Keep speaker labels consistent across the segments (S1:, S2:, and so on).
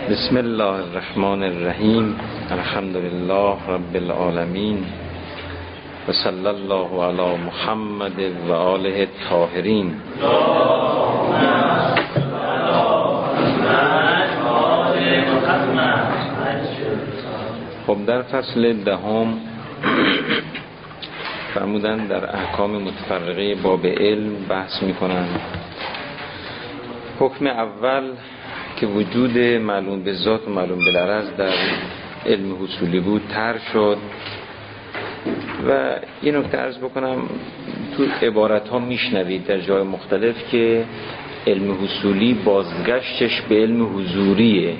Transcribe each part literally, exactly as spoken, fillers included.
S1: بسم الله الرحمن الرحیم. الحمد لله رب العالمین و صلی الله علی محمد و آله الطاهرین. خب در فصل دهم فرمودن در احکام متفرقه باب علم بحث میکنن. حکم اول که وجود معلوم به ذات و معلوم بالعرض در علم حصولی بود طرح شد و یه نکته عرض بکنم، تو عبارت ها میشنوید در جای مختلف که علم حصولی بازگشتش به علم حضوریه.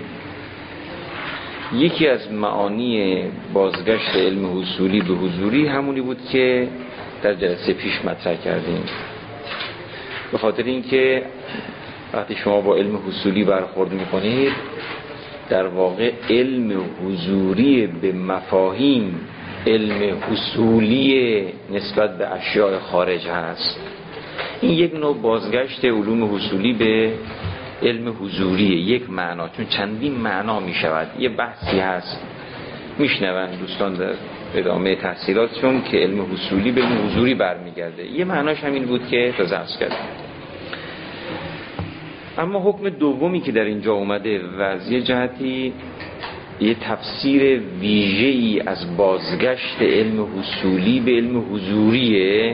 S1: یکی از معانی بازگشت علم حصولی به حضوری همونی بود که در جلسه پیش مطرح کردیم، به خاطر اینکه وقتی شما با علم حصولی برخورد میکنید در واقع علم حضوری به مفاهیم علم حصولی نسبت به اشیاء خارج هست. این یک نوع بازگشت علوم حصولی به علم حضوری، یک معنا، چون چندین معنا میشود. یه بحثی هست میشنون دوستان در ادامه تحصیلاتشون که علم حصولی به علم حضوری برمیگرده. یه معناش همین بود که تا درس کردیم. اما حکم دومی که در اینجا اومده و از یه جهتی یه تفسیر ویژه‌ای از بازگشت علم حصولی به علم حضوریه،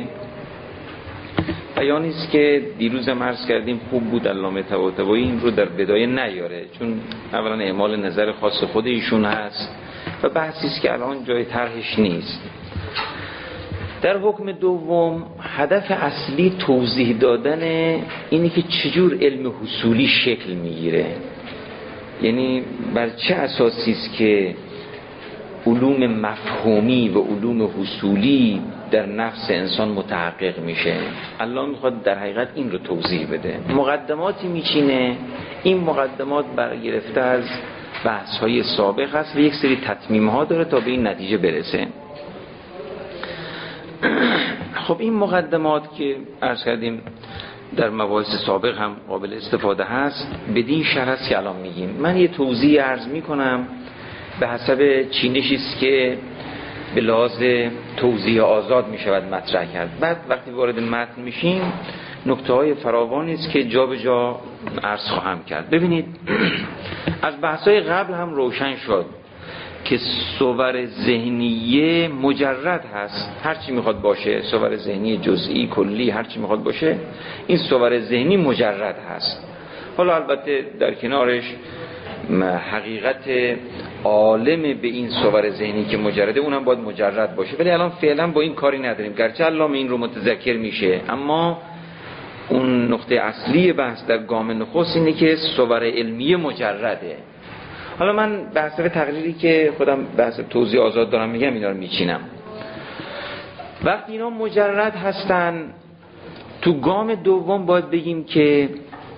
S1: بیانی است که دیروز هم عرض کردیم خوب بود علامه طباطبایی این رو در بدایه نیاره، چون اولا اعمال نظر خاص خود ایشون هست و بحثی است که الان جای طرحش نیست. در حکم دوم هدف اصلی توضیح دادن اینی که چجور علم حصولی شکل میگیره، یعنی بر چه اساسی است که علوم مفهومی و علوم حصولی در نفس انسان متحقق میشه. الله میخواد در حقیقت این رو توضیح بده. مقدماتی میچینه، این مقدمات برگرفته از بحث های سابق هست و یک سری تتمیم ها داره تا به این نتیجه برسه. خب این مقدمات که عرض کردیم در مباحث سابق هم قابل استفاده هست، بدین شرح است که الان میگیم. من یه توضیح عرض میکنم به حسب چینشی است که به لحاظ توضیح آزاد میشود مطرح کرد. بعد وقتی وارد متن میشیم نکته های فراوانی است که جا به جا عرض خواهم کرد. ببینید از بحث های قبل هم روشن شد که صور ذهنیه مجرد هست، هرچی میخواد باشه، صور ذهنی جزئی کلی هرچی میخواد باشه، این صور ذهنی مجرد هست. حالا البته در کنارش حقیقت عالم به این صور ذهنی که مجرده اونم باید مجرد باشه، ولی الان فعلا با این کاری نداریم، گرچه علامه این رو متذکر میشه، اما اون نقطه اصلی بحث در گام نخست اینه که صور علمی مجرده. حالا من به حسب تقریری که خودم به حسب توضیح آزاد دارم میگم اینا رو میچینم. وقتی اینا مجرد هستن تو گام دوم باید بگیم که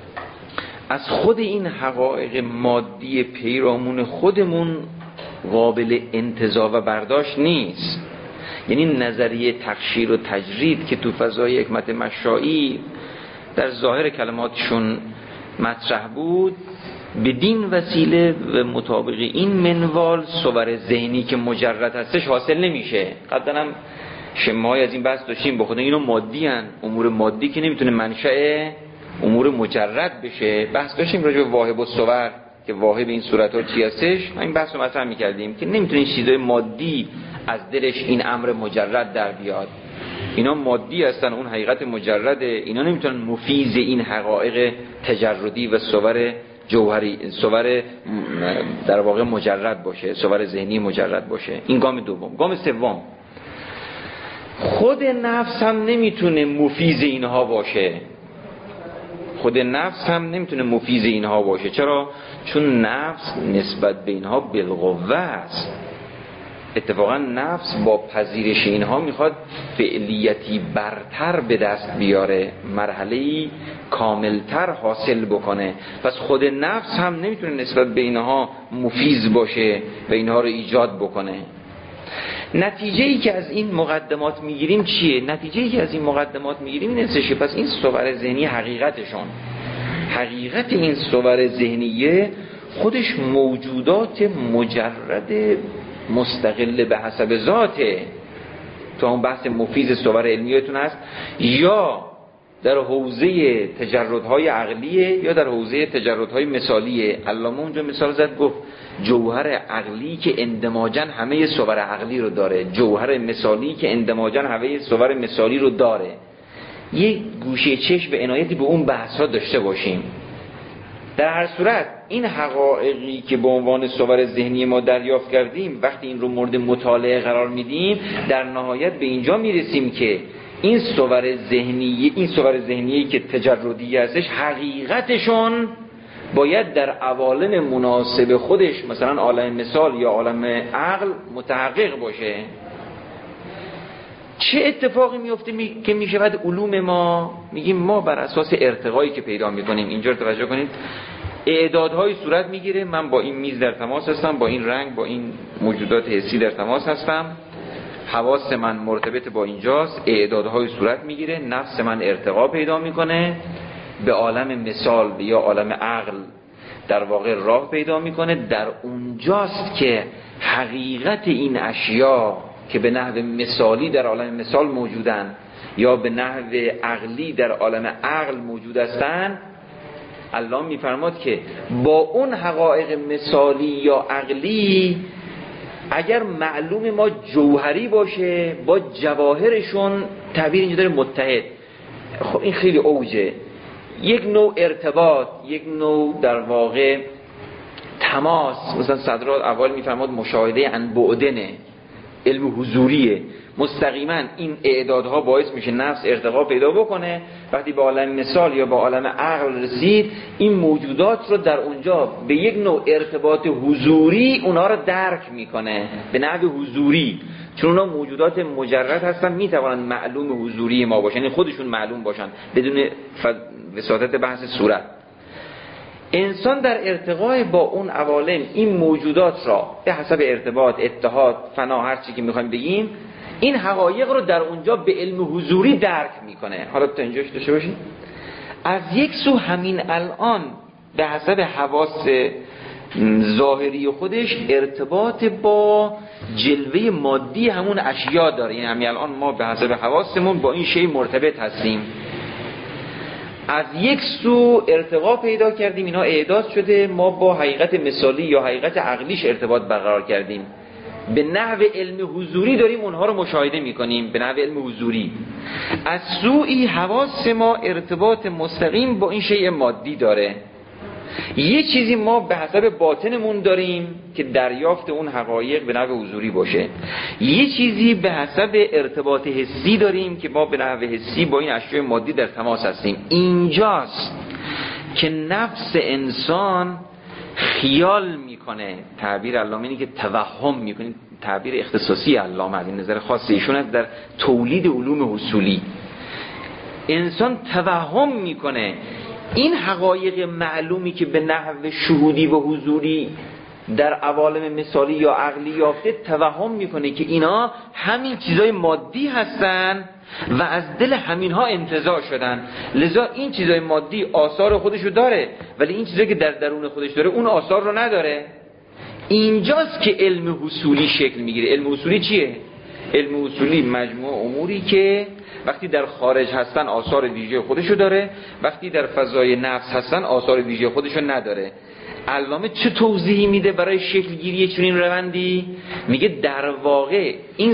S1: از خود این حقایق مادی پیرامون خودمون قابل انتزاع و برداشت نیست. یعنی نظریه تقشیر و تجرید که تو فضای حکمت مشائی در ظاهر کلماتشون مطرح بود، بدین وسیله و مطابق این منوال صور ذهنی که مجرد هستش حاصل نمیشه. قبلا هم شماهای از این بحث داشتیم، بخاطر اینو مادی هن. امور مادی که نمیتونه منشأ امور مجرد بشه. بحث داشتیم راجع به واهب و صور که واهب این صورت ها چی هستش، این بحث رو مطرح میکردیم که نمیتونه این چیزای مادی از دلش این امر مجرد در بیاد. اینا مادی هستن، اون حقیقت مجرده، اینا نمیتونن مفیز این حقایق تجردی و صور جوهری، صور در واقع مجرد باشه، صور ذهنی مجرد باشه. این گام دوم. گام سوم، خود نفس هم نمیتونه مفیز اینها باشه. خود نفس هم نمیتونه مفیز اینها باشه. چرا؟ چون نفس نسبت به اینها بالقوه است. اتفاقا نفس با پذیرش اینها میخواد فعلیتی برتر به دست بیاره، مرحله‌ای کاملتر حاصل بکنه. پس خود نفس هم نمیتونه نسبت به اینها مفیز باشه و اینها رو ایجاد بکنه. نتیجه‌ای که از این مقدمات میگیریم چیه؟ نتیجه‌ای که از این مقدمات میگیریم این استشه. پس این صور ذهنی حقیقتشون، حقیقت این صور ذهنیه خودش موجودات مجرد مستقل به حسب ذاته. تو اون بحث مفیز صور علمیتون هست، یا در حوزه تجردهای عقلیه یا در حوزه تجردهای مثالیه. علامه اونجا مثال زد، گفت جوهر عقلی که اندماجاً همه صور عقلی رو داره، جوهر مثالی که اندماجاً همه صور مثالی رو داره. یک گوشه چشم به عنایتی به اون بحث ها داشته باشیم. در هر صورت این حقایقی که به عنوان صور ذهنی ما دریافت کردیم، وقتی این رو مورد مطالعه قرار میدیم، در نهایت به اینجا میرسیم که این صور ذهنی، این صور ذهنی که تجردی هستش، حقیقتشون باید در عوالم مناسب خودش، مثلا عالم مثال یا عالم عقل، متحقق باشه. چه اتفاقی میفته می... که میشود علوم ما، میگیم ما بر اساس ارتقایی که پیدا میکنیم، اینجا رو توجه کنید، اعدادهای صورت میگیره. من با این میز در تماس هستم، با این رنگ، با این موجودات حسی در تماس هستم، حواس من مرتبط با اینجاست، اعدادهای صورت میگیره، نفس من ارتقا پیدا میکنه، به عالم مثال یا عالم عقل در واقع راه پیدا میکنه. در اونجاست که حقیقت این اشیا که به نحو مثالی در عالم مثال موجودن یا به نحو عقلی در عالم عقل موجود هستن، الله میفرماد که با اون حقایق مثالی یا عقلی اگر معلوم ما جوهری باشه، با جواهرشون، تعبیر اینجا داره متحد. خب این خیلی اوجه، یک نوع ارتباط، یک نوع در واقع تماس. مثلا صدرات اول میفرماد مشاهده عن بعدنه، علم حضوریه. مستقیما این اعدادها باعث میشه نفس ارتقا پیدا بکنه. وقتی به عالم مثال یا به عالم عقل رسید، این موجودات رو در اونجا به یک نوع ارتباط حضوری اونها رو درک میکنه، به نحو حضوری، چون اونها موجودات مجرد هستن، میتوانند معلوم حضوری ما باشن، یعنی خودشون معلوم باشن بدون وساطت بحث صورت. انسان در ارتقای با اون عوالم این موجودات را به حسب ارتباط، اتحاد، فنا، هر چی که میخوایم بگیم، این حقایق رو در اونجا به علم حضوری درک میکنه. حالا تا اینجاش داشته باشید. از یک سو همین الان به حسب حواس ظاهری خودش ارتباط با جلوه مادی همون اشیا داره. یعنی همین الان ما به حسب حواسمون با این شی مرتبط هستیم. از یک سو ارتقا پیدا کردیم، اینا اعداد شده، ما با حقیقت مثالی یا حقیقت عقلیش ارتباط برقرار کردیم، به نحو علم حضوری داریم اونها رو مشاهده میکنیم، به نحو علم حضوری. از سوی حواس ما ارتباط مستقیم با این شیء مادی داره. یه چیزی ما به حسب باطنمون داریم که دریافت اون حقایق به نحو حضوری باشه، یه چیزی به حسب ارتباط حسی داریم که ما به نحو حسی با این اشیاء مادی در تماس هستیم. اینجاست که نفس انسان خیال میکنه، تعبیر علامه اینه که توهم میکنه، تعبیر اختصاصی علامه از این نظر خاص ایشون است در تولید علوم حصولی. انسان توهم میکنه این حقایق معلومی که به نحو شهودی و حضوری در عوالم مثالی یا عقلی یافته، توهم میکنه که اینا همین چیزای مادی هستن و از دل همینها انتزاع شدن. لذا این چیزای مادی آثار خودشو داره، ولی این چیزایی که در درون خودش داره اون آثار رو نداره. اینجاست که علم حصولی شکل میگیره. علم حصولی چیه؟ علم حصولی مجموع اموری که وقتی در خارج هستن آثار ویژه خودشو داره، وقتی در فضای نفس هستن آثار ویژه خودشو نداره. علامه چه توضیحی میده برای شکل گیری چنین روندی؟ میگه در واقع این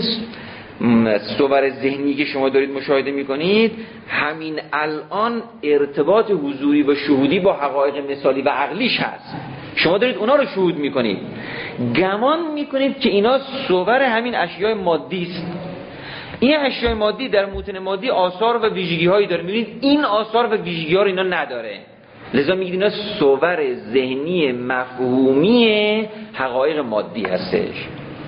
S1: صور ذهنی که شما دارید مشاهده میکنید همین الان ارتباط حضوری و شهودی با حقایق مثالی و عقلیش هست. شما دارید اونا رو شهود میکنید، گمان میکنید که اینا صور همین اشیاء مادی است. این اشیاء مادی در موطن مادی آثار و ویژگی هایی داره، میبینید این آثار و ویژگی ها رو اینا نداره. لذا میگید اینا صور ذهنی مفهومی حقایق مادی هستش.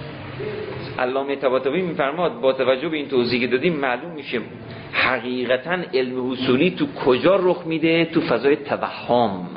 S1: علامه طباطبایی میفرماد با توجه به این توضیحی که دادیم معلوم میشه حقیقتا علم حصولی تو کجا رخ میده؟ تو فضای توهم.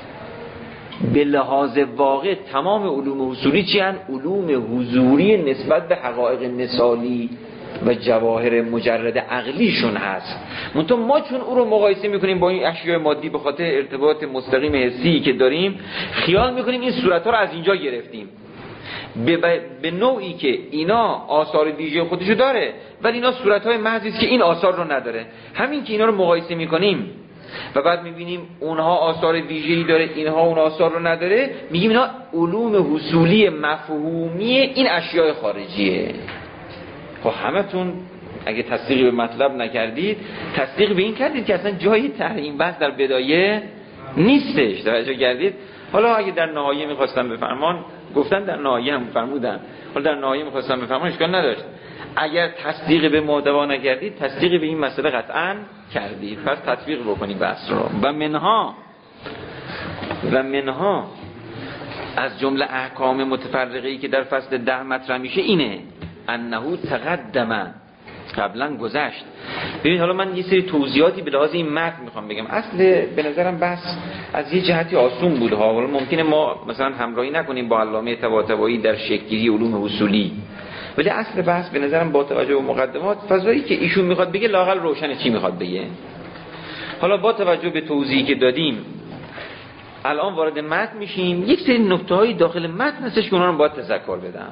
S1: به لحاظ واقع تمام علوم حصولی چی هن؟ علوم حضوری نسبت به حقایق مثالی و جواهر مجرد عقلیشون هست. منتها ما چون او رو مقایسه میکنیم با این اشیاء مادی به خاطر ارتباط مستقیم حسی که داریم، خیال میکنیم این صورت‌ها رو از اینجا گرفتیم، به, به نوعی که اینا آثار ویژه خودشو داره ولی اینا صورت‌های محضی است که این آثار رو نداره. همین که اینا رو مقایسه میکنیم و بعد میبینیم اونها آثار ویژه‌ای داره اینها اون آثار رو نداره، میگیم اینا علوم حصولی مفهومی این اشیاء خارجیه. خب همتون اگه تصدیقی به مطلب نکردید، تصدیق به این کردید که اصلا جایی تحریم بحث در بدایه نیستش. توجه کردید؟ حالا اگه در نهایه میخواستم بفرمان، گفتن در نهایه هم فرمودن، حالا در نهایه میخواستم بفرمان اشکال نداشت. اگر تصدیق به محتوا نکردید، تصدیق به این مسئله قطعاً کردید، پس تطبیق بکنید بحث رو. و منها و منها از جمله احکام متفرقه‌ای که در فصل ده مطرح میشه اینه انه تقدم، قبلا گذشت. ببینید حالا من یه سری توضیحاتی به لحاظ این متن میخوام بگم. اصل به نظرم بحث از یه جهتی آسون بود ها، حالا ممکنه ما مثلا همراهی نکنیم با علامه طباطبایی در شکل‌گیری علوم اصولی، ولی اصل بحث به نظرم با توجه به مقدمات فضایی که ایشون میخواد بگه لااقل روشنه چی میخواد بگه. حالا با توجه به توضیحی که دادیم الان وارد متن میشیم. یک سری نکته‌های داخل متن هستش که اونها رو باید تذکر بدم.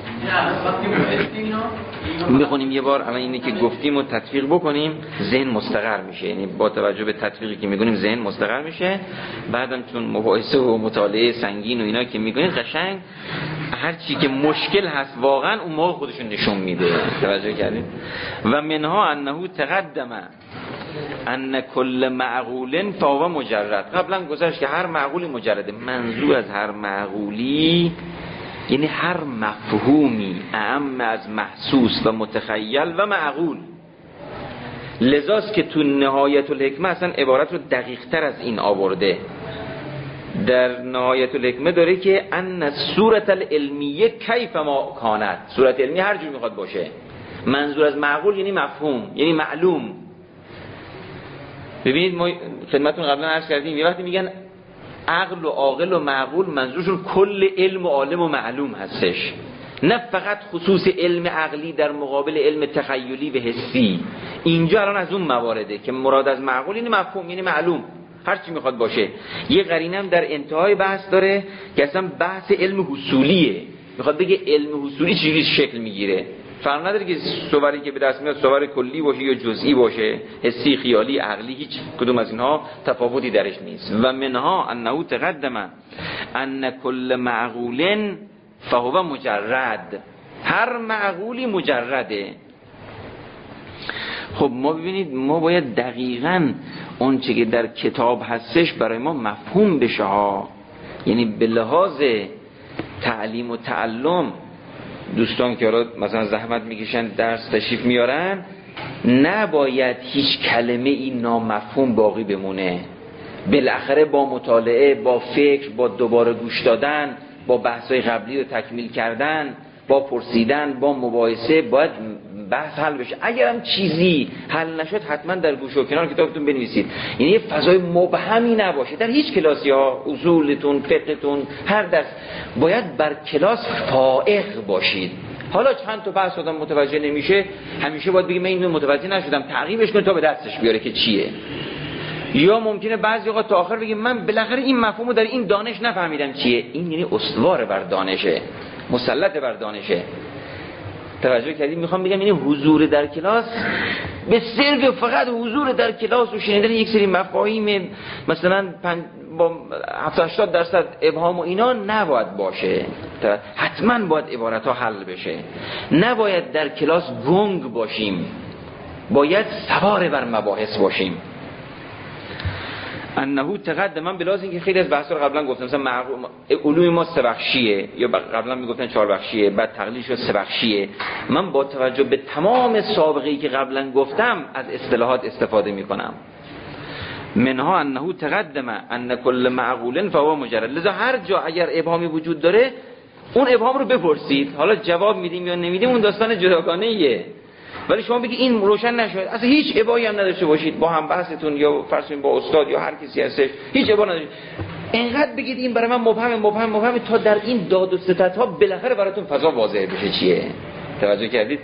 S1: میخونیم یه بار الان اینی که گفتیم و تطبیق بکنیم، ذهن مستقر میشه. یعنی با توجه به تطبیقی که میکنیم ذهن مستقر میشه. بعدم چون مباحثه و مطالعه سنگین و اینا که میکنیم قشنگ هر چی که مشکل هست واقعا اون موقع خودشون نشون میده. توجه کردید؟ و منها انه تقدم ان کل معقول فهو مجرد. قبلا گذشت که هر معقولی مجرده. منظور از هر معقولی یعنی هر مفهومی اعم از محسوس و متخیل و معقول. لذاست که تو نهایت الحکمه اصلا عبارت رو دقیق تر از این آورده. در نهایت الحکمه داره که ان صورت العلمیه کیف ما کانت. صورت علمی هر جور میخواد باشه. منظور از معقول یعنی مفهوم، یعنی معلوم. ببینید ما خدمتتون قبلا عرض کردیم یه وقتی میگن عقل و عاقل و معقول منظورشون کل علم و عالم و معلوم هستش، نه فقط خصوص علم عقلی در مقابل علم تخیلی و حسی. اینجا الان از اون موارده که مراد از معقول یعنی مفهوم، یعنی معلوم، هر چی میخواد باشه. یه قرینه هم در انتهای بحث داره که اصلا بحث علم حصولیه، میخواد بگه علم حصولی چجوری شکل میگیره. فرق نداره که صوری که به دست میاد صور کلی باشه یا جزئی باشه، حسی، خیالی، عقلی، هیچ کدوم از اینها تفاوتی درش نیست. و منها انه تقدم ان کل معقول فهو مجرد. هر معقولی مجرده. خب ما ببینید ما باید دقیقاً اون چه که در کتاب هستش برای ما مفهوم بشه ها. یعنی به لحاظ تعلیم و تعلم دوستان که مثلا زحمت میکشن درس تشریف میارن نباید هیچ کلمه این نامفهوم باقی بمونه. بالاخره با مطالعه، با فکر، با دوباره گوش دادن، با بحث‌های قبلی رو تکمیل کردن، با پرسیدن، با مباحثه باید بحث حل بشه. اگرم چیزی حل نشد حتما در گوشه و کنار کتابتون بنویسید. یعنی یه فضای مبهمی نباشه در هیچ کلاسی ها، اصولتون، فقهتون، هر درس باید بر کلاس فائق باشید. حالا چند تا بحث آدم متوجه نمیشه همیشه باید بگیم من اینو متوجه نشدم، تعقیبش کن تا به دستش بیاره که چیه. یا ممکنه بعضی وقت تا آخر بگیم من بالاخره این مفهومو در این دانش نفهمیدم چیه. این یعنی استوار بر دانشه، مسلط بر دانشه. توجه کردید؟ میخوام بگم یعنی حضور در کلاس به صرف فقط حضور در کلاس و شنیدن یک سری مفاهیم مثلا با هفتاد هشتاد درصد ابهام و اینا نباید باشه. حتما باید عبارت ها حل بشه. نباید در کلاس گنگ باشیم، باید سوار بر مباحث باشیم. انه تقدم، من بلاز این که خیلی از بحثا رو قبلا گفتم، مثلا علوم ما سه بخشیه یا قبلا میگفتن چهار بخشیه، بعد تقلیل شد سه بخشیه. من با توجه به تمام سابقه‌ای که قبلا گفتم از اصطلاحات استفاده میکنم. منها انه تقدم ان کل معقول فهو مجرد. لذا هر جا اگر ابهامی وجود داره اون ابهام رو بپرسید، حالا جواب میدیم یا نمیدیم اون داستان جداگانه ایه. ولی شما بگید این روشن نشد، اصلا هیچ ابایی هم نداشته باشید با هم بحثتون یا فرض کنید با استاد یا هر کسی هستش، هیچ ابا نداشته، اینقدر بگید این برای من مبهم مبهم مبهم تا در این داد و ستدها بالاخره براتون فضا واضح بشه چیه. توجه کردید؟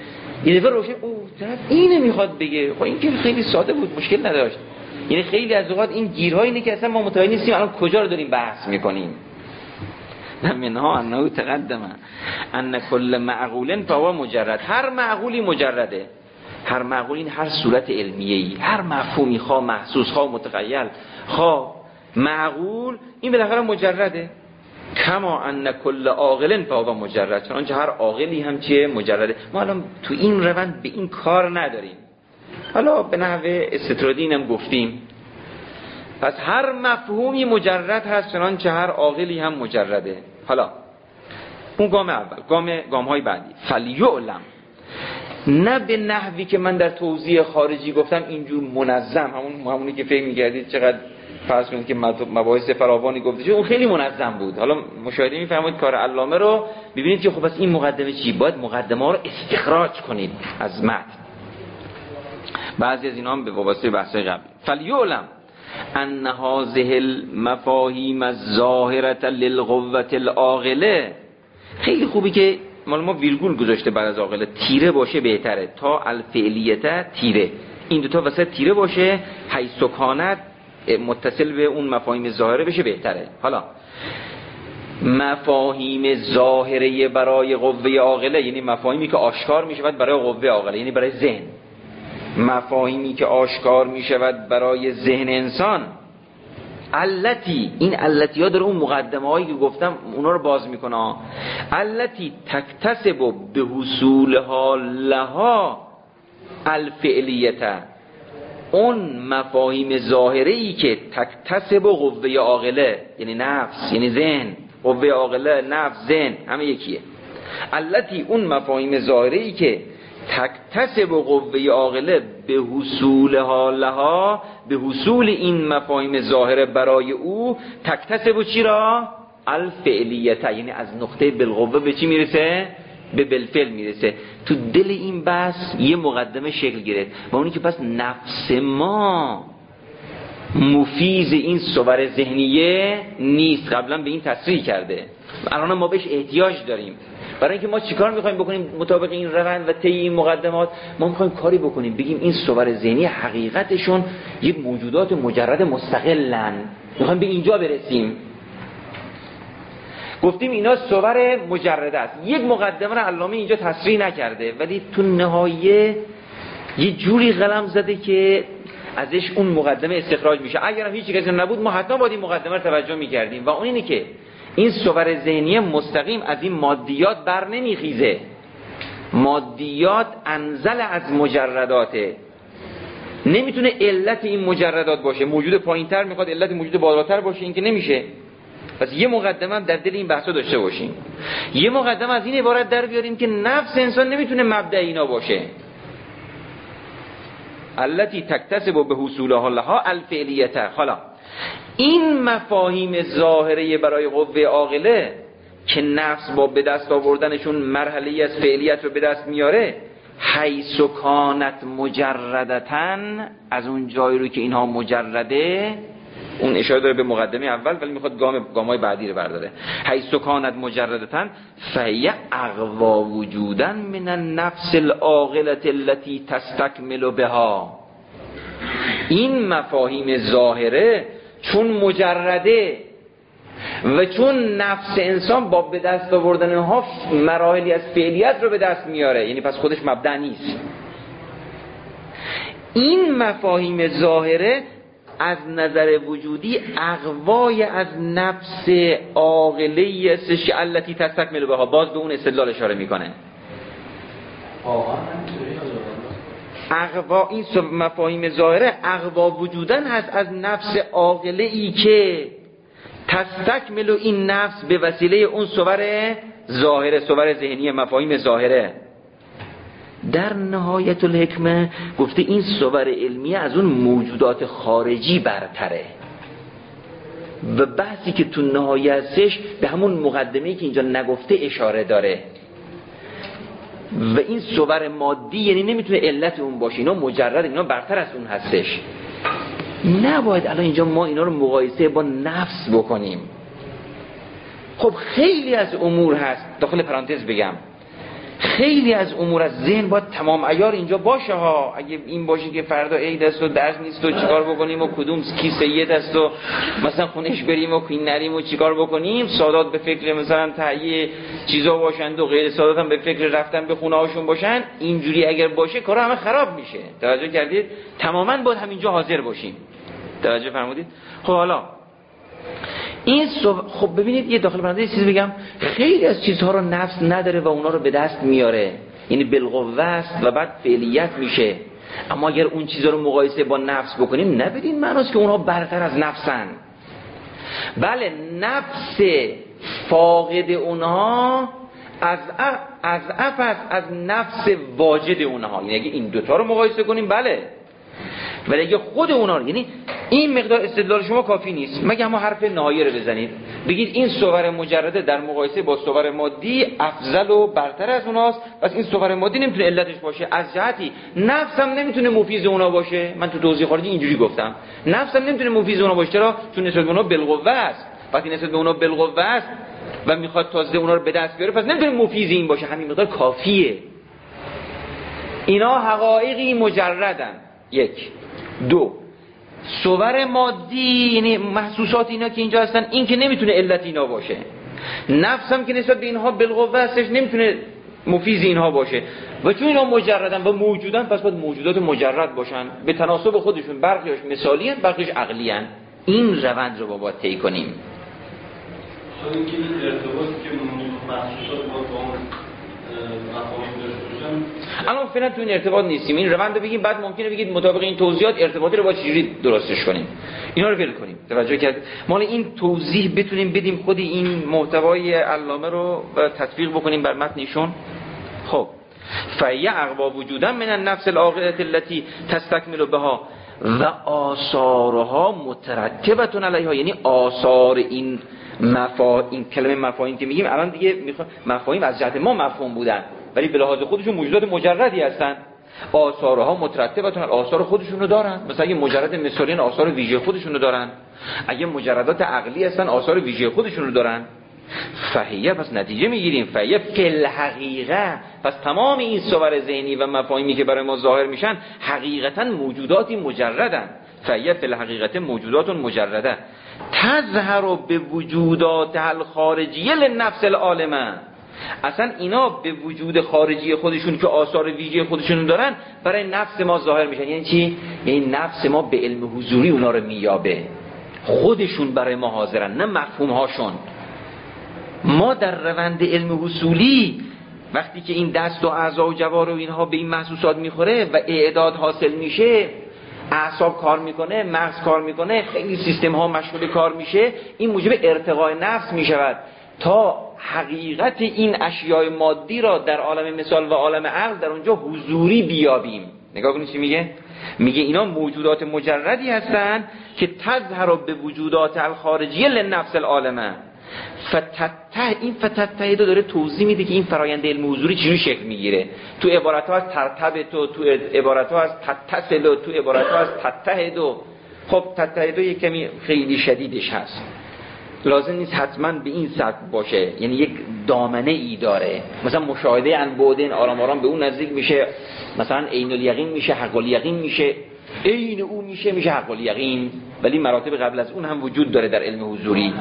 S1: یه دفعه روشن او طرف اینو میخواد بگه. خب این که خیلی ساده بود، مشکل نداشت. یعنی خیلی از اوقات این گیرها اینه که اصلا ما متوجه نیستیم الان کجا رو داریم بحث میکنیم. منها انه تقدم ان کل معقول فهو مجرد. هر معقولی مجرده. هر معقول این هر صورت علمیه‌ای، هر مفهومی، خواه محسوس، خواه متخیل، خواه معقول، این بالاخره مجرده. کما ان کل عاقل فهو مجرد. چنانچه هر عاقلی هم چیه؟ مجرده. ما الان تو این روند به این کار نداریم. حالا به نحوه استطرادی هم گفتیم. پس هر مفهومی مجرد هست، چنانچه هر عاقلی هم مجرده. حالا اون گام اول، گام گام های بعدی، فلیعلم، نه به نحوی که من در توضیح خارجی گفتم اینجور منظم، همون همونی که فکر می‌کردید چقدر فرض کنید که مباحث فراوانی گفته شد، اون خیلی منظم بود. حالا مشاهده می‌فرمایید کار علامه رو ببینید که خب پس این مقدمه چی؟ باید مقدمه ها رو استخراج کنید از متن. بعضی از اینا هم به واسطه بحث قبل. فلیعلم ان هذه المفاهیم الظاهره للقوه العاقله. خیلی خوبی که مال ما ویرگول گذاشته بعد از عاقله، تیره باشه بهتره، تا الفعلیته تیره، این دوتا وسط تیره باشه، حیث کانت متصل به اون مفاهیم ظاهره بشه بهتره. حالا مفاهیم ظاهره برای قوه عاقله، یعنی مفاهیمی که آشکار می شود برای قوه عاقله، یعنی برای ذهن. مفاهیمی که آشکار می شود برای ذهن انسان. علتی، این علتی ها داره اون مقدمه هایی که گفتم اونا رو باز میکنه. علتی تکتسب به حصولها لها الفعلیته، اون مفاهیم ظاهره ای که تکتسب قوه عاقله، یعنی نفس، یعنی ذهن، قوه عاقله، نفس، ذهن همه یکیه. علتی اون مفاهیم ظاهره ای که تکتسب قوه عاقله به حصولها لها، به حصول این مفاهیم ظاهره برای او، تکتسب چی را؟ الفعلیته، یعنی از نقطه بالقوه به چی میرسه؟ به بالفعل میرسه. تو دل این بحث یه مقدمه شکل گرفت و اونی که پس نفس ما مفیز این صور ذهنیه نیست. قبلا به این تصریح کرده، الان ما بهش احتیاج داریم. برای اینکه ما چیکار میخوایم بکنیم مطابق این روند و طی این مقدمات؟ ما میخوایم کاری بکنیم بگیم این صور ذهنی حقیقتشون یک موجودات مجرد مستقلن، میخوایم به اینجا برسیم. گفتیم اینا صور مجرده است. یک مقدمه رو علامه اینجا تصریح نکرده، ولی تو نهایه یه جوری قلم زده که ازش اون مقدمه استخراج میشه. اگر هم هیچ چیزی نبود ما حتما باید این مقدمه رو توجه میکردیم، و اون اینه که این صور ذهنی مستقیم از این مادیات بر نمیخیزه. مادیات انزل از مجرداته، نمیتونه علت این مجردات باشه. موجود پایینتر میخواد علت موجود بالاتر باشه، این که نمیشه. پس یه مقدمه هم در دل این بحثا داشته باشیم. یه مقدمه از این عبارت در بیاریم که نفس انسان نمیتونه مبدأ اینا باشه. التي تکتسب به حصولها لها الفعلیته. حالا این مفاهیم ظاهره برای قوه عاقله که نفس با به دست آوردنشون مرحله از فعلیت رو به دست میاره، حیث کانت مجردتن، از اون جایی رو که اینها مجرده، اون اشاره داره به مقدمه اول ولی میخواد گام گامای بعدی رو برداره. حیث کانت مجردتن فهی اقوا وجودا من النفس العاقله التي تستکمل بها. این مفاهیم ظاهره چون مجرده و چون نفس انسان با به دست آوردن اونها مراحلی از فعلیت رو به دست میاره، یعنی پس خودش مبدأ نیست. این مفاهیم ظاهره از نظر وجودی اقوای از نفس عاقله است که التی تستکمل بها. باز به اون استدلال اشاره میکنه. اقوا، این مفاهیم ظاهره اقوا وجودن هست از نفس عاقله ای که تستکمل این نفس به وسیله اون صور ظاهره، صور ذهنی مفاهیم ظاهره. در نهایت الحکمه گفته این صور علمیه از اون موجودات خارجی برتره و بحثی که تو نهایت هستش به همون مقدمه‌ای که اینجا نگفته اشاره داره. و این صور مادی یعنی نمیتونه علت اون باشه، اینا مجرد، اینا برتر از اون هستش. نباید الان اینجا ما اینا رو مقایسه با نفس بکنیم. خب خیلی از امور هست، داخل پرانتز بگم، خیلی از امور از ذهن باید تمام عیار اینجا باشه ها. اگه این باشه که فردا عید است و درس نیست و چیکار بکنیم و کدوم کی سید است و مثلا خونش بریم و کی نریم و چیکار بکنیم، سادات به فکر مثلا تهیه چیزا باشند و غیر سادات هم به فکر رفتن به خونه هاشون باشن، اینجوری اگر باشه کارا همه خراب میشه. توجه کردید؟ تماما باید همینجا حاضر باشیم. توجه فرمودید؟ خب حالا این صبح... خب ببینید یه داخل برنده یه چیز بگم، خیلی از چیزها رو نفس نداره و اونا رو به دست میاره، یعنی بالقوه است و بعد فعلیت میشه. اما اگر اون چیزها رو مقایسه با نفس بکنیم نبینید معناست که اونها برتر از نفسن. بله نفس فاقد اونها از اف از اف است از نفس واجد اونها. یعنی اگه این دوتا رو مقایسه کنیم بله، ولی اگه خود اونا رو، یعنی این مقدار استدلال شما کافی نیست، مگه همه حرف نهایی رو بزنید بگید این صور مجرده در مقایسه با صور مادی افضل و برتر از اوناست، پس این صور مادی نمیتونه علتش باشه. از جهتی نفس هم نمیتونه مفیز اونا باشه. من تو توضیح خارجی اینجوری گفتم نفس هم نمیتونه مفیز اونا باشه. چرا؟ چون نسبت به اونا بالقوه است. وقتی نسبت به اونا بالقوه است و میخواد تازه اونا رو به دست بیاره، پس نمیتونه مفیز این باشه. همین مقدار کافیه. اینا حقایقی مجردن. یک. دو، صور مادی یعنی محسوسات اینا که اینجا هستن، این که نمیتونه علت اینا باشه. نفس هم که نسبت به اینها بالقوه هستش نمیتونه مفیز اینها باشه. و چون اینا مجردن و موجودن، پس باید موجودات مجرد باشن به تناسب خودشون. برخیش مثالی هستن، برخیش عقلی هستن. این روند رو باید طی کنیم.
S2: چون اینکه این ارتباطی که محسوسات با اون مفاهیم داشته باشن،
S1: الان فعلا تو این ارتباط نیستیم. این روند رو بگیم، بعد ممکنه بگید مطابق این توضیحات ارتباطی رو با چجوری درستش کنیم. اینا رو ول کنیم. توجه کرد؟ مال این توضیح بتونیم بدیم خود این محتوای علامه رو تطبیق بکنیم بر متنشون. خب فیه اقوا وجودا من النفس العاقله التي تستكمل بها و آثارها مترتبه علیها. یعنی آثار این مفاهیم، این کلمه مفاهیم که میگیم الان دیگه میخوام مفاهیم از جهت ما مفهوم بودن ولی به لحاظ خودشون موجودات مجردی هستن. آثارها مترتبه، آثار خودشون رو دارن. مثلا اگه مجرد مثالی آثار ویژه خودشون رو دارن، اگه مجردات عقلی هستن آثار ویژه خودشون رو دارن. فهیه، پس نتیجه میگیریم فهیه فی الحقیقه، پس تمام این صور ذهنی و مفاهیمی که برای ما ظاهر میشن حقیقتا موجوداتی مجردن. فهیه فی الحقیقه موجودات مجرده تظهر به وجودات الخارجیه للنفس العالمه. اصلا اینا به وجود خارجی خودشون که آثار ویژه خودشون دارن برای نفس ما ظاهر میشن. یعنی چی؟ یعنی نفس ما به علم حضوری اونا رو میابه، خودشون برای ما حاضرن نه مفهوم هاشون. ما در روند علم حصولی وقتی که این دست و اعضا و جوار و اینها به این محسوسات میخوره و اعداد حاصل میشه، اعصاب کار میکنه، مغز کار میکنه، خیلی سیستم ها مشغول کار میشه، این موجب ارتقای نفس میشود تا حقیقت این اشیاء مادی را در عالم مثال و عالم عقل در اونجا حضوری بیابیم. نگاه کنید چی میگه؟ میگه اینا موجودات مجردی هستن که تظهر به وجودات الخارجیه لنفس العالمه. فتته، این فتته داره توضیح میده که این فرایند علم حضوری چجوری شکل میگیره. تو عبارت ها از ترتب و تو عبارت ها از تتصل و تو عبارت ها از تتحد. خب تتحد یک کمی خیلی شدیدش هست، لازم نیست حتما به این سطح باشه، یعنی یک دامنه ای داره. مثلا مشاهده عن بعدین آرام آرام به اون نزدیک میشه، مثلا عین الیقین میشه، حق الیقین میشه، عین او میشه میشه حق الیقین. ولی مراتب قبل از اون هم وجود داره در علم حضوری.
S3: یعنی چی؟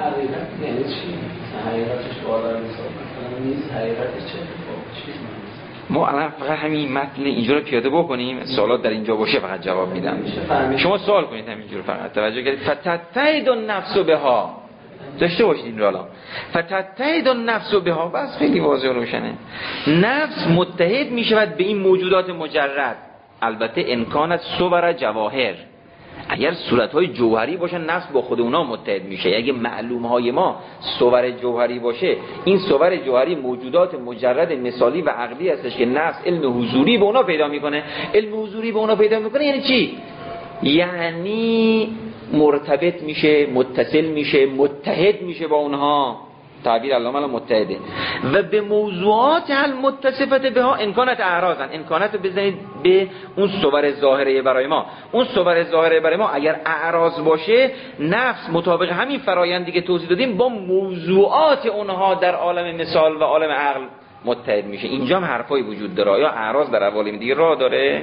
S3: حقیقتش بالا نیست، حقیقتش چه؟
S1: ما الان فقط همین متن اینجا رو پیاده بکنیم، سوالات در اینجا باشه فقط جواب میدم. شما سوال کنید همینجور فقط توجه کنید. فتتعید النفس بها، داشته باشید این رو الان. فتتعید النفس بها، بس خیلی واضح و روشنه. نفس متحد میشود به این موجودات مجرد، البته امکانات صور جواهر. اگر صورت‌های جوهری باشن نفس با خود اونا متحد میشه. اگه معلوم‌های ما صور جوهری باشه، این صور جوهری موجودات مجرد مثالی و عقلی هستش که نفس علم حضوری به اونا پیدا میکنه. علم حضوری به اونا پیدا میکنه یعنی چی؟ یعنی مرتبط میشه، متصل میشه، متحد میشه با اونها. تعبیر علامه الان متحده. و به موضوعات المتصفه بها امکانات اعراضن. امکانات بزنید به اون صور ظاهره برای ما. اون صور ظاهره برای ما اگر اعراض باشه، نفس مطابق همین فرایندی که توضیح دادیم با موضوعات اونها در عالم مثال و عالم عقل متحد میشه. اینجا هم حرفای وجود داره. یا اعراض در عوالم دیگه راه داره؟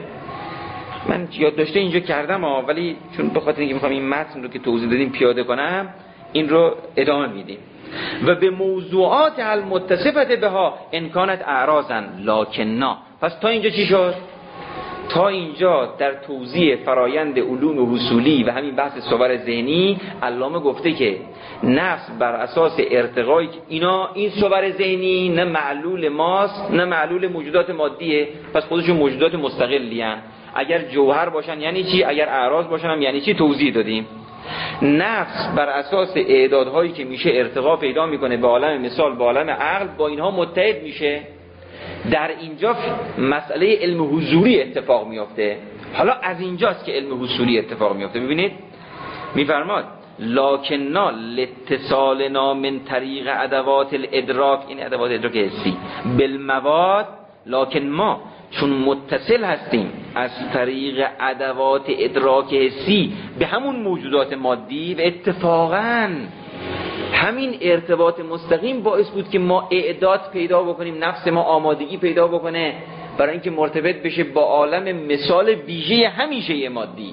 S1: من یاد داشته اینجا کردم ها، ولی چون به خاطر اینکه میخوام این متن رو که توضیح دادیم پیاده کنم این رو ادامه میدیم. و به موضوعات المتصفه بها امکانت اعراضن لکننا. پس تا اینجا چی شد؟ تا اینجا در توضیح فرایند علوم حصولی و همین بحث صور ذهنی علامه گفته که نفس بر اساس ارتقای اینا، این صور ذهنی نه معلول ماست نه معلول موجودات مادیه، پس خودشون موجودات مستقلی هستند. اگر جوهر باشن یعنی چی؟ اگر اعراض باشن هم یعنی چی؟ توضیح دادیم. نفس بر اساس اعدادهایی که میشه ارتقا پیدا میکنه به عالم مثال، به عالم عقل، با اینها متحد میشه. در اینجا مسئله علم حضوری اتفاق میفته. حالا از اینجاست که علم حصولی اتفاق میفته. ببینید میفرماد لکننا لاتصالنا من طریق ادوات الادراک، این ادوات ادراک حسی، بالمواد، لکن ما چون متصل هستیم از طریق ادوات ادراک حسی به همون موجودات مادی، و اتفاقاً همین ارتباط مستقیم باعث بود که ما اعداد پیدا بکنیم، نفس ما آمادگی پیدا بکنه برای اینکه مرتبط بشه با عالم مثال ویژه همیشه مادی.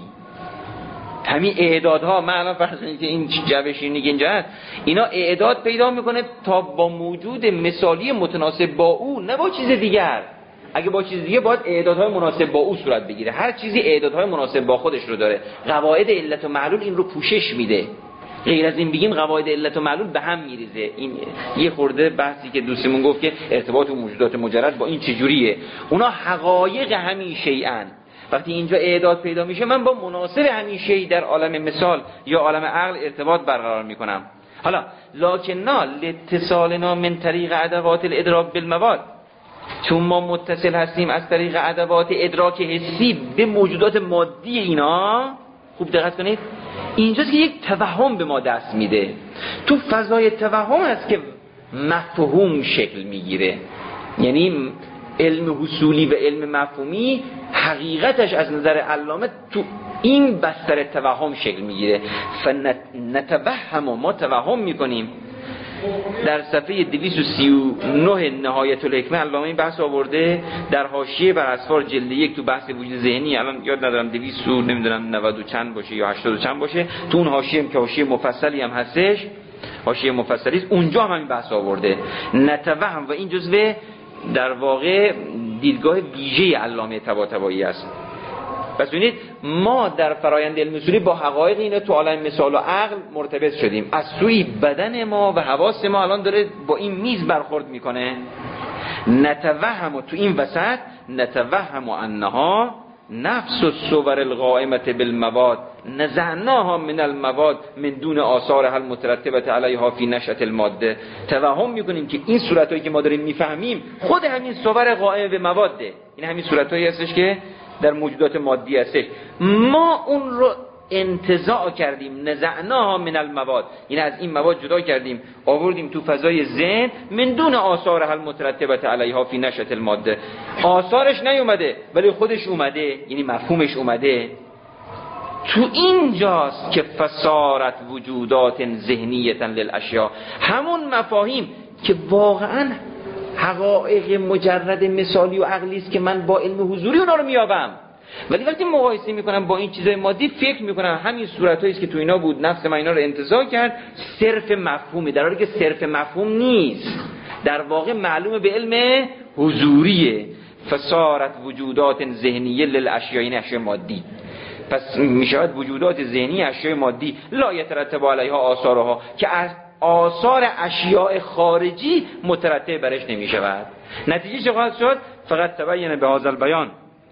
S1: همین اعدادها، من الان فرض کنید که این جوشینی که اینجا هست، اینا اعداد پیدا میکنه تا با موجود مثالی متناسب با او، نه با چیز دیگر. اگه با چیز دیگه باید اعدادهای مناسب با او صورت بگیره. هر چیزی اعدادهای مناسب با خودش رو داره. قواعد علت و معلول این رو پوشش میده. غیر از این بگیم قواعد علت و معلول به هم میریزه. این یه خورده بحثی که دوستمون گفت که ارتباط موجودات مجرد با این چجوریه، اونا حقایق همین شیئن. وقتی اینجا اعداد پیدا میشه، من با مناسب همین شیء در عالم مثال یا عالم عقل ارتباط برقرار میکنم. حالا لکننا لاتصالنا من طریق ادوات الادراک بالمواد، چون ما متصل هستیم از طریق ادوات ادراک حسی به موجودات مادی اینا. خوب دقت کنید، اینجاست که یک توهم به ما دست میده. تو فضای توهم هست که مفهوم شکل میگیره. یعنی علم حصولی و علم مفهومی حقیقتش از نظر علامه تو این بستر توهم شکل میگیره. فنتوهم، ما توهم میکنیم. در صفحه دویست و سی و نه نهایت الحکمه علامه این بحث آورده در حاشیه بر اسفار جلد یک تو بحث وجود ذهنی. الان یاد ندارم دویست و نمیدونم نود و چند باشه یا هشتاد و چند باشه. تو اون حاشیه هم که حاشیه مفصلی هم هستش، حاشیه مفصلی است، اونجا هم این بحث آورده نتوهم، و این جزء در واقع دیدگاه ویژه علامه طباطبایی است. پس ببینید ما در فرایند علم اصولی با حقایق اینا تو عالم مثال و عقل مرتبط شدیم. از سوی بدن ما و حواس ما الان داره با این میز برخورد میکنه. نتوهم، تو این وسط نتوهم انها نفس الصور القائمه بالمواد نزعناها من المواد من دون آثارها المترتبه علیها فی نشأة الماده. توهم میکنیم که این صورتایی که ما داریم میفهمیم خود همین صور قائم به مواده. این همین صورتایی هستش که در موجودات مادی هستش. ما اون رو انتزاع کردیم، نزعناها من المواد، یعنی از این مواد جدا کردیم، آوردیم تو فضای ذهن من دون آثارها المترتبه علیها فی نشأة الماده. آثارش نیومده ولی خودش اومده، یعنی مفهومش اومده. تو اینجاست که فسارت وجودات ذهنیتا للاشیاء، همون مفاهیم که واقعا حقایق مجرد مثالی و عقلی است که من با علم حضوری اونا رو میابم، ولی وقتی مقایسه میکنم با این چیزای مادی فکر میکنم همین صورتایی است که تو اینا بود، نفس من اینا رو انتزاع کرد، صرف مفهومه، در حالی که صرف مفهوم نیست، در واقع معلومه به علم حضوریه. فسارت وجودات ذهنیه للاشیاء، این اشیاء مادی. پس میشود وجودات ذهنی اشیاء مادی لا یترتب علیها آثارها، که از آثار اشیاء خارجی مترتب برش نمی شود. نتیجه چه خواهد شد؟ فقط تبین به هذا البیان،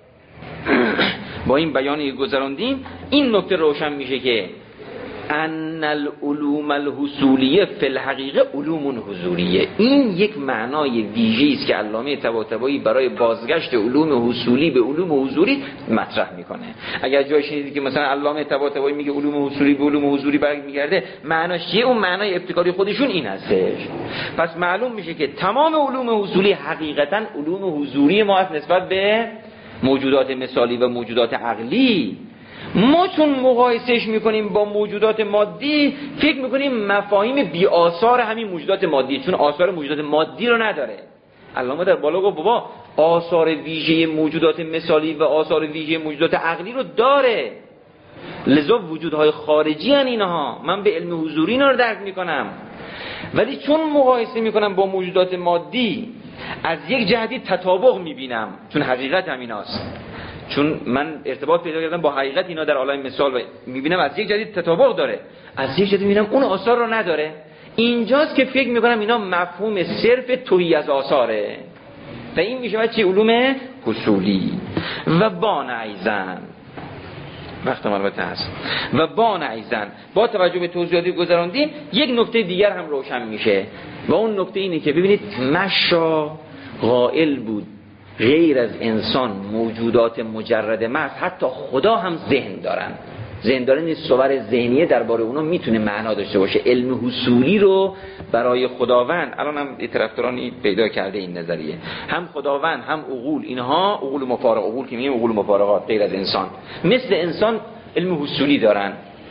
S1: با این بیانی گذراندیم این نکته روشن میشه که ان العلوم الحصولیه فی الحقیقه علوم حضوریه. این یک معنای ویژه‌ای است که علامه طباطبایی برای بازگشت علوم حصولی به علوم حضوری مطرح میکنه. اگر جای شنیدید که مثلا علامه طباطبایی میگه علوم حصولی به علوم حضوری برمیگرده، معناش چیه؟ اون معنای ابتکاری خودشون این هستش. پس معلوم میشه که تمام علوم حصولی حقیقتا علوم حضوری ما است نسبت به موجودات مثالی و موجودات عقلی. ما چون مقایسهش میکنیم با موجودات مادی فکر میکنیم مفاهیم بی آثار همین موجودات مادی، چون آثار موجودات مادی رو نداره. علامه در بالا گفت بابا آثار ویژه موجودات مثالی و آثار ویژه موجودات عقلی رو داره، لذا وجودهای خارجی هن اینها، من به علم حضوری اینا رو درک میکنم. ولی چون مقایسه میکنم با موجودات مادی از یک جهتی تطابق میبینم، چون حقیقت هم ایناست، چون من ارتباط پیدا کردم با حقیقت اینا در عالم مثال و میبینم از یک جهتی تطابق داره، از یک جهتی میبینم اون آثار رو نداره. اینجاست که فکر میکنم اینا مفهوم صرف تویی از آثاره و این میشه چی؟ علوم حصولی. و بان ایزن وقت البته هست و بان ایزن با توجه به توضیحاتی گذراندیم یک نکته دیگر هم روشن میشه و اون نکته اینه که ببینید مشا قائل بود غیر از انسان موجودات مجرد محض حتی خدا هم ذهن دارن. ذهن دارن این صور ذهنیه درباره اونا میتونه معنا داشته باشه. علم حصولی رو برای خداوند الان هم طرفدارانی پیدا کرده این نظریه، هم خداوند هم عقول، اینها عقول مفارق، عقول که میگیم عقول مفارقات غیر از انسان، مثل انسان علم حصولی دارن.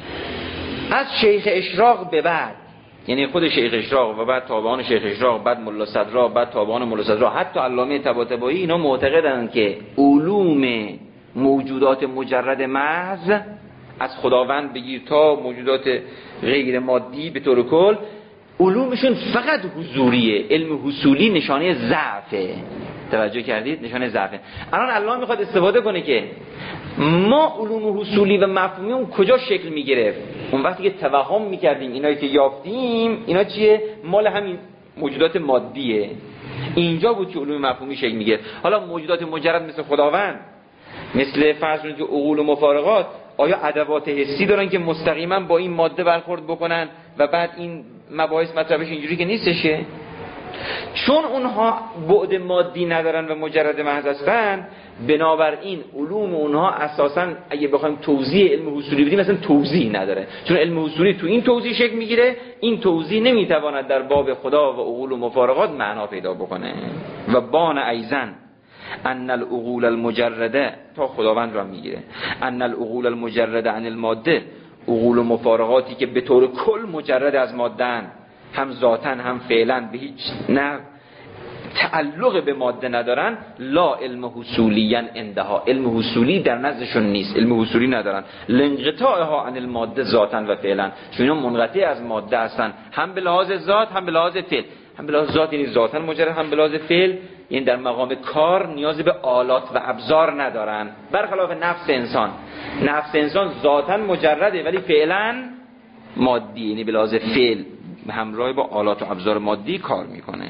S1: از شیخ اشراق به بعد، یعنی خود شیخ اشراق و بعد تابعان شیخ اشراق، بعد ملا صدرا، بعد تابعان ملا صدرا، حتی علامه طباطبایی، اینا معتقدند که علوم موجودات مجرد محض از خداوند بگیر تا موجودات غیر مادی به طور کل علومشون فقط حضوریه. علم حصولی نشانه ضعفه. توجه کردید؟ نشانه ضعفه. الان الله میخواد استفاده کنه که ما علوم حصولی و مفهومی اون کجا شکل میگرفت؟ اون وقتی که توهم میکردیم اینایی که یافتیم اینا چیه؟ مال همین موجودات مادیه. اینجا بود که علوم مفهومی شکل میگرفت. حالا موجودات مجرد مثل خداوند، مثل فرض کنید که عقول و مفارقات، آیا ادوات حسی دارن که مستقیما با این ماده برخورد بکنن و بعد این مباحث مطرحش اینجوری که نیستشه؟ چون اونها بعد مادی ندارن و مجرد محض هستن، بنابراین علوم اونها اساساً اگه بخوایم توضیح علم حصولی بدیم مثلا توضیح نداره، چون علم حصولی تو این توضیح شکل میگیره، این توضیح نمیتواند در باب خدا و عقول و مفارقات معنا پیدا بکنه. و بان ایزن ان العقول المجرده، تا خداوند را میگیره، ان العقول المجرده عن الماده، عقول و مفارقاتی که به طور کل مجرد از ماده‌اند، هم ذاتاً هم فعلاً به هیچ نه تعلق به ماده ندارن، لا علم حصولی اندها، علم حصولی در نزدشون نیست، علم حصولی ندارن، لانقطاعها عن الماده ذاتاً و فعلاً، چون اینا منقطع از ماده هستن، هم به لحاظ ذات هم به لحاظ فعل. هم به لحاظ ذات یعنی ذاتاً مجرد، هم به لحاظ فعل یعنی در مقام کار نیاز به آلات و ابزار ندارن، برخلاف نفس انسان. نفس انسان ذاتاً مجرده ولی فعلاً مادی، یعنی به لحاظ فعل همراه با آلات و ابزار مادی کار میکنه.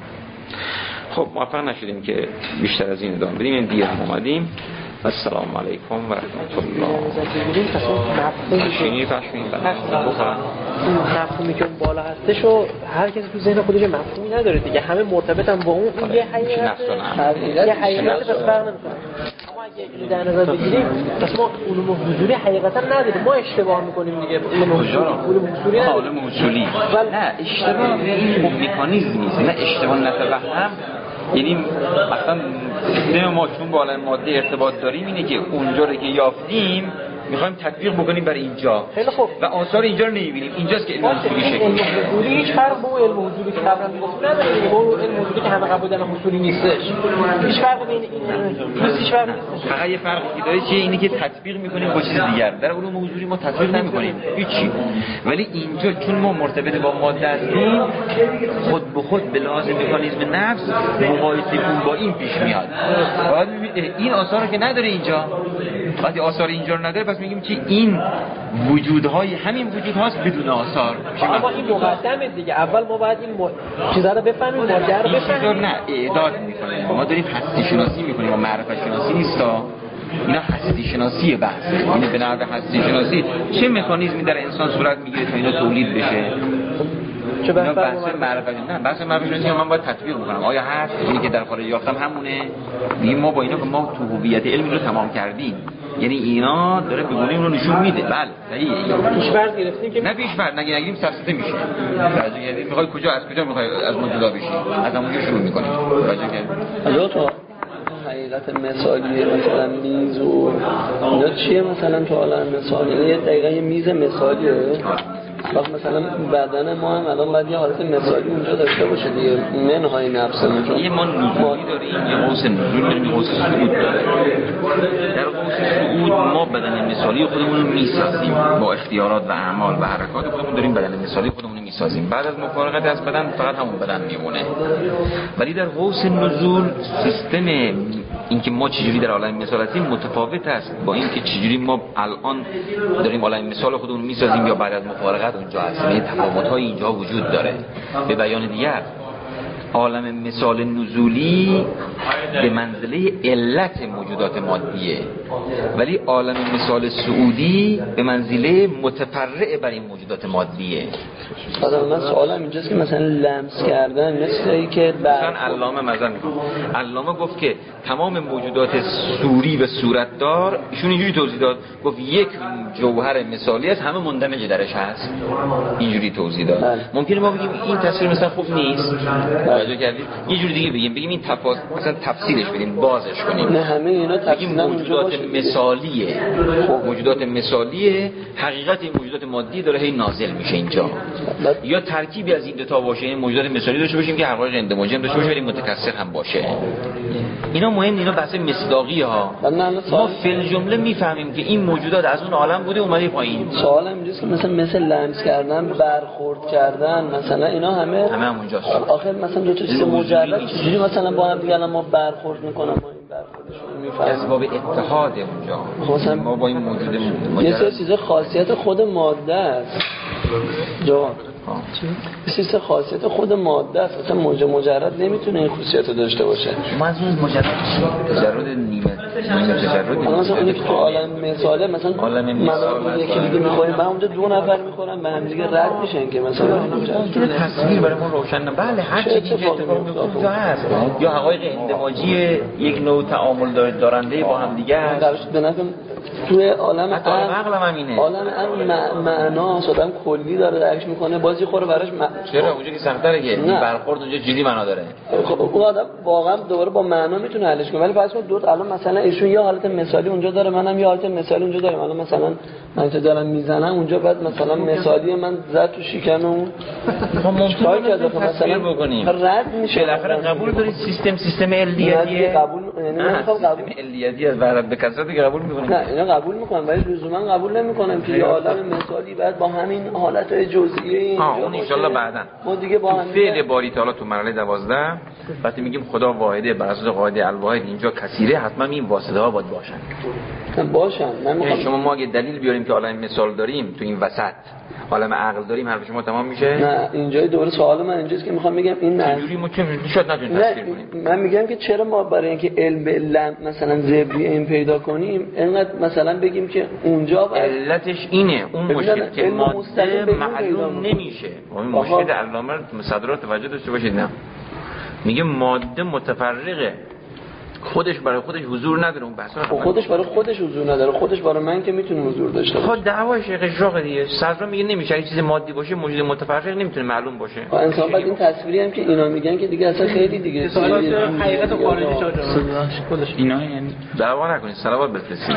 S1: خب موفق نشدیم که بیشتر از این ادامه بدیم، این دیر هم اومدیم. السلام علیکم و رحمت الله. مفهومی پشمین بخورن
S4: مفهومی که اون بالا هستش و هر کسی تو ذهن خودش مفهومی نداره دیگه، همه مرتبطن با اون. اون یه حقیقت یه حقیقت پس فرق نمیکنه. اما اگه در نظر بگیریم پس ما علوم حضوری حقیقتا نداریم، ما اشتباه میکنیم دیگه. علوم حضوری علوم حضوری
S1: علوم حصولی نه اشتباه، این مکانیزم نیست، نه اشتباه نتوهم. یعنی مثلا سیستم ما چون با عالم ماده ارتباط داریم اینه که اونجا رو که یافتیم میخوایم تطبیق بکنیم برای اینجا. خیلی خوب. و آثار اینجا رو نمیبینیم. اینجاست که علم حصولی شکل
S4: علم حضوری هیچ فرق با علم حضوری که قبلا میگفتیم نداره. با علم حضوری که همه قبول دارن حصولی نیستش. هیچ فرقی بین این هیچ فرقی نیست.
S1: فقط یه فرقی که داره چیه؟ اینه که تطبیق میکنیم با چیز دیگر. در علوم حضوری ما تطبیق نمیکنیم هیچی. ولی اینجا چون ما مرتبط با ماده هستیم خود به خود به لحاظ مکانیزم نفس مقایسه با این پیش میاد. بعد این آثار رو که نداره اینجا، وقتی آثار اینجا رو نداره پس میگیم که این وجودهای همین وجود هاست بدون آثار.
S4: اما این مقدمه دیگه، اول ما باید این م... چیزا رو بفهمیم، ماده رو بفهمیم.
S1: نه اعداد میکنیم، ما داریم هستی شناسی میکنیم، ما معرفت شناسی نیستا. اینا هستی شناسی بحث، یعنی به نحو هستی شناسی چه مکانیزمی در انسان صورت میگیره تا اینا تولید بشه.
S4: چه بحث
S1: معرفت؟ نه بحث معرفت شناسی من باید تطبیق بکنم. آیا هست اینی که در خارج یافتم همونه؟ میگیم ما با اینا که ما تو هویت علمی رو تمام کردیم، یعنی اینا داره به گونه اون رو نشون میده. بله صحیحه.
S4: پیش‌فرض گرفتیم که
S1: نه پیش‌فرض نگی نگیم سرسته میشه. راجع یعنی میخوای کجا از کجا میخوای از ما جدا بشی؟ از همونجا شروع میکنیم. راجع که
S3: حالا تا حقیقت مثالی مثلا میز و اینا چیه مثلا تو عالم مثال؟ یعنی یه دقیقه یه میز مثالیه وقت مثلا بدن ما هم الان باید یه حالت مثالی اونجا داشته باشه دیگه، منهای نفس ما.
S1: یه ما نزولی داریم، یه قوس نزول داریم، یه قوس صعود داریم. در قوس صعود ما بدن مثالی خودمون رو میسازیم با اختیارات و اعمال و حرکات خودمون، داریم بدن مثالی خودمون رو میسازیم. بعد از مفارقت از بدن فقط همون بدن میمونه. ولی در قوس نزول سیستم اینکه ما چجوری در عالم مثال هستیم متفاوت است با اینکه چجوری ما الان داریم عالم مثال خودمون میسازیم یا بعد از مفارقت اونجا هستیم. این تفاوت‌های اینجا وجود داره. به بیان دیگر عالم مثال نزولی به منزله علت موجودات مادیه، ولی عالم مثال سعودی به منزله متفرع بر این موجودات مادیه.
S3: مثلا من سوالم اینجاست که مثلا لمس کردن مثل ای که
S1: مثلا علامه مثلا علامه گفت که تمام موجودات صوری و صورتدار، ایشون اینجوری توضیح داد، گفت یک جوهر مثالی است همه مندمج درش هست، اینجوری توضیح داد. بله. ممکنه ما بگیم این تصویر مثلا خوب نیست، توجه کردید؟ یه جوری دیگه بگیم بگیم این تفاصیل مثلا تفصیلش بدیم، بازش کنیم.
S3: نه همه اینا
S1: بگیم موجودات مثالیه. خب موجودات مثالیه، حقیقت این موجودات مادی داره هی نازل میشه اینجا. یا ترکیبی از این دو تا باشه، این موجودات مثالی داشته باشیم که حقایق اندماجی هم داشته باشه ولی متکثر هم باشه. اینا مهم، اینا بحث مصداقیه ها. ما فی الجمله میفهمیم که این موجودات از اون عالم بوده اومده پایین.
S3: سوالم اینجاست که مثلا مثل لمس کردن، برخورد کردن، مثلا اینا همه
S1: همه همونجاست.
S3: آخر مثلا دو تا چیز مجرد چجوری مثلا با هم دیگه ما برخورد میکنیم، ما این برخوردشون میفهمیم اسباب
S1: اتحاد اونجا. مثلا ما با این موجود مجرد
S3: یه سری چیزا خاصیت خود ماده است. جواب یه سری خاصیت خود ماده است، مثلا موجود مجرد نمیتونه این خاصیت رو داشته باشه.
S1: ما از اون مجرد تجرد نیمه نیمه تجرد
S3: مثلا اونی که تو عالم مثاله مثلا
S1: عالم مثال
S3: یکی دیگه میخوریم بعد اونجا دو نفر میخورن به هم دیگه رد میشن که مثلا
S1: ممکنه تصویر برای ما روشن نه. بله هر چیزی که اتفاق میفته هست یا حقایق اندماجی یک نوع تعامل دارنده با هم دیگه است.
S3: به نظر توی عالم
S1: عقل هم همینه.
S3: عالم هم معنا آدم کلی داره درکش میکنه، بازی خوره براش م...
S1: چرا اونجا که سمتره که این برخورد اونجا جدی معنا داره.
S3: خب اون آدم واقعا دوباره با معنا میتونه حلش کنه، ولی فرض کن دو تا الان مثلا ایشون یه حالت مثالی اونجا داره، منم یه حالت مثالی اونجا دارم. الان مثلا من تو دارم میزنم اونجا، بعد مثلا مثالی من زد تو شکم اون
S1: ما ممکنه مثلا بکنیم
S3: رد میشه.
S1: بالاخره قبول دارید سیستم سیستم علیتیه
S3: قبول یعنی نمیخوام قبول
S1: علیتی از برای به کثرت قبول میکنیم.
S3: نه اینا قبول میکنم ولی لزوما قبول نمیکنم که یه عالم مثالی بعد با همین حالتهای جزئیه این
S1: ها اون ان شاء الله بعداً
S3: ما دیگه با هم
S1: فعل باری تعالی تو مرحله دوازده وقتی میگیم خدا واحده بر اساس قاعده الواحد اینجا کثیره، حتما این واسطه ها باید باشن
S3: باشن. من میخوام
S1: شما ما اگه دلیل بیاریم که عالم مثال داریم تو این وسط عالم عقل داریم حرف شما تمام میشه.
S3: نه اینجای دوره سوال من اینجاست که میخوام بگم این نه
S1: چجوری ما چه شاید نتونیم تصویر کنیم.
S3: من میگم که چرا ما برای اینکه علم علم مثلا زبری این پیدا کنیم اینقدر مثلا بگیم که اونجا
S1: علتش اینه اون مشکل که ماده معلوم نمیشه. اون مشکل علامه صدرات توجه داشته باشید. نه میگه ماده متفرقه، خودش برای خودش حضور نداره. اون بحثا
S3: خودش برای خودش حضور نداره، خودش برای من که میتونه حضور داشته باشه.
S1: خود دعوای شیخ اشراق دیگه صدرا میگه نمیشه چیز مادی باشه موجود متفرق نمیتونه معلوم باشه.
S3: انسان بعد این تصویری هم که اینا میگن که دیگه اصلا خیلی دیگه
S4: حقیقت خارجی خودش
S1: اینا یعنی دعوا نکنید صلوات بفرستید.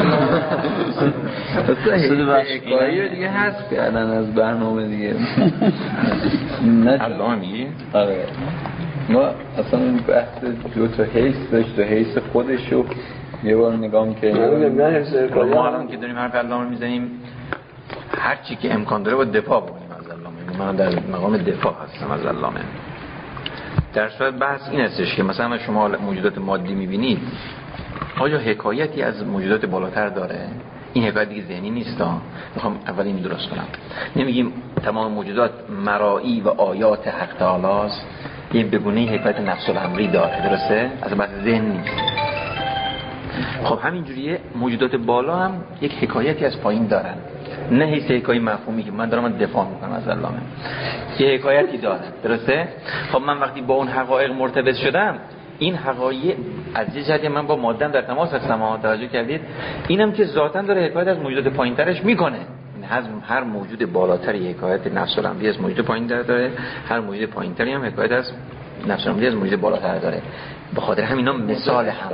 S5: حکایه دیگه هست کردن از برنامه دیگه.
S1: نه الله میگه
S5: آره ما اصلا بحث دو تا حیث داشت، دو حیث خودشو یه بار نگاه میکنیم.
S1: ما الان که داریم حرف علامه میزنیم هر چی که امکان داره با دفاع بکنیم از علامه. من در مقام دفاع هستم از علامه. در صورت بحث این هستش که مثلا شما موجودات مادی میبینید آیا حکایتی از موجودات بالاتر داره؟ این حکایت دیگه ذهنی نیست. میخوام اول این درست کنم. نمیگیم تمام موجودات مرایی و آیات حق تعالی است، یه بگونه حکایت نفس الامری داره، درسته؟ از بحث ذهن نیست. خب همینجوریه موجودات بالا هم یک حکایتی از پایین دارن، نه حیث حکایت مفهومی که من دارم من دفاع میکنم از علامه، یه حکایتی دارن، درسته؟ خب من وقتی با اون حقایق مرتبط شدم، این حقایق از یه جهتی من با مادم در تماس هستم، توجه کردید؟ اینم که ذاتاً داره حکایت از موجودات پایینترش میکنه. هر موجود بالاتری حکایت نفس الامری از موجود پایینتر داره، هر موجود پایینتری هم حکایت از نفس نمودی از موجود بالاتر داره. به خاطر همینا مثال هم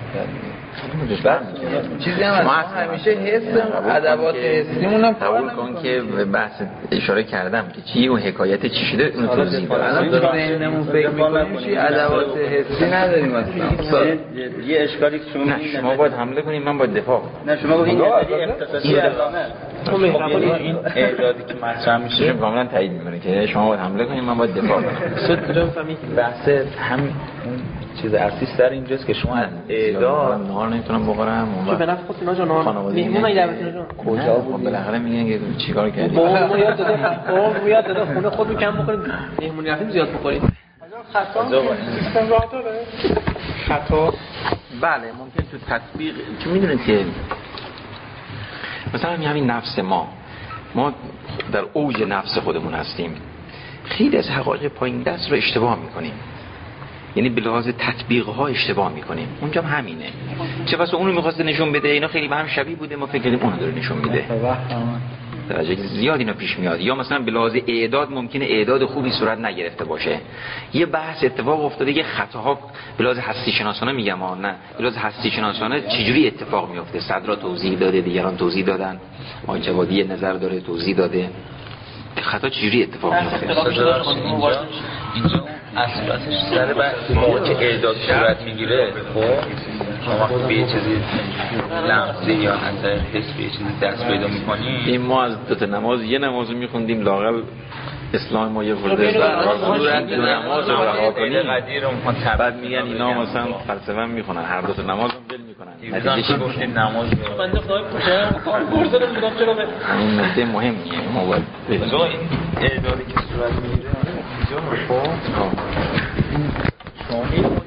S5: چیزی هم همیشه حس ادوات حسیمون هم
S1: قبول کن که بحث اشاره کردم که چی اون حکایت چی شده اون توضیح بدم.
S5: الان تو ذهنمون فکر می‌کنیم چی ادوات حسی نداریم اصلا.
S6: یه اشکالی که شما
S1: نه شما باید حمله کنید من باید دفاع کنم.
S6: نه شما گفتید این اختصاصی علامه. این اعدادی که مطرح میشه
S1: کاملا تایید می‌کنه که شما باید حمله کنید من باید دفاع کنم.
S6: صد جان فهمید بحث هم چیز اصلی سر اینجاست که شما اعداد
S1: نهار نمیتونم بخورم
S4: چون به نفع خود اینا جان مهمون اگه دعوت اینا
S1: کجا بود بالاخره میگن که چیکار کردی
S4: ما یاد داده ما یاد داده خونه خود رو کم بکنید مهمونی رفتیم زیاد بخورید خطا سیستم راه داره خطا
S1: بله ممکن تو تطبیق که میدونید که مثلا همین نفس ما ما در اوج نفس خودمون هستیم خیلی از حقایق پایین دست رو اشتباه میکنیم یعنی به لحاظ تطبیق ها اشتباه میکنیم اونجا هم همینه چه واسه اونو میخواسته نشون بده اینا خیلی به هم شبیه بوده ما فکر کردیم اونو داره نشون میده درجه زیاد اینا پیش میاد یا مثلا به لحاظ اعداد ممکنه اعداد خوبی صورت نگرفته باشه یه بحث اتفاق افتاده یه خطاها به لحاظ هستی شناسانه میگم ها نه به لحاظ هستی شناسانه چجوری اتفاق میفته صدرا توضیح داده دیگران توضیح دادن آقای جوادی نظر داره توضیح داده خطا چجوری اتفاق میفته
S6: اینجا اصلاتش سر بعد که اعداد صورت میگیره خب شما وقتی به یه چیزی لمسی یا اثر حس به یه چیزی دست پیدا میکنیم
S1: این ما از دو تا نماز یه نماز رو میخوندیم لاقل اسلام ما یه خورده دو نماز رو رها کنیم بعد میگن اینا مثلا فلسفه میخونن هر دو تا نماز رو ول میکنن
S6: نتیجه گفتیم نماز رو
S4: بنده خدای پوشه کاربرد رو میگم چرا به
S1: همین نکته مهمیه ما باید
S6: این اعدادی که صورت میگیره اینجا خب شما